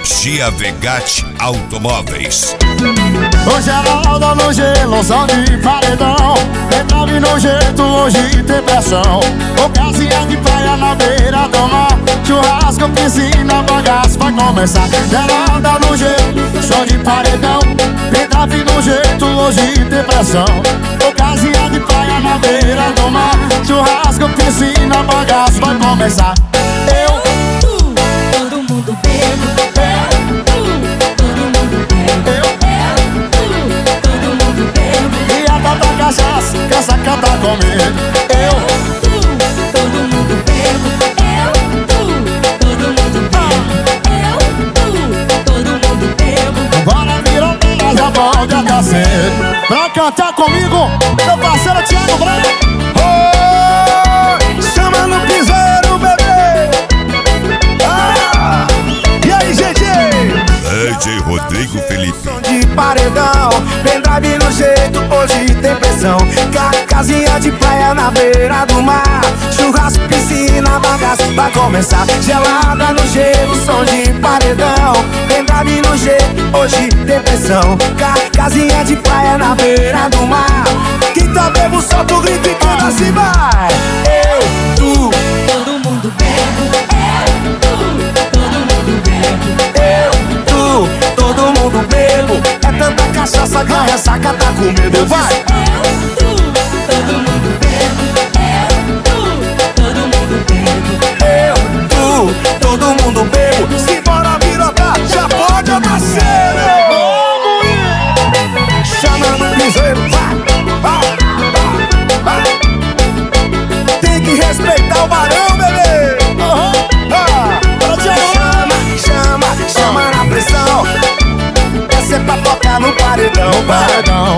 Giavegatti Automóveis. Hoje ela roda no gelo, som de paredão. Entrave no jeito, hoje tem pressão. Ocasião de praia na beira do mar. Churrasco, piscina, bagaço vai começar. Ela roda no gelo, som de paredão. Entrave no jeito, hoje tem pressão. Ocasião de praia na beira do mar. Churrasco, piscina, bagaço vai começar. Todo mundo bebo. Cachaça, quer sacantar comigo? Todo mundo bebo. Todo mundo bebo. Todo mundo bebo. Bora virar pra já pode até cedo. Pra cantar comigo, meu parceiro Thiago Branco. Chama no piseiro, bebê. E aí, gente? DJ Rodrigo Felipe. Som de paredão, pendrive no jeito, hoje tem pressão. Casinha de praia na beira do mar. Churrasco, piscina, bagaço vai começar. Gelada no gelo, som de paredão. Pendrive no jeito, hoje tem pressão. Casinha de praia na beira do mar. Quem tá bebo, solta o grito e canta assim, vai. Todo mundo bebo. Todo mundo bebo. É tanta cachaça que a ressaca tá com medo. Vai! Todo mundo bebo. Todo mundo bebo. Todo mundo bebo. Simbora virotar, já pode nascer. Chama no piseiro, vai. Tem que respeitar o barão, bebê. Chama na pressão. Essa é pra tocar no paredão.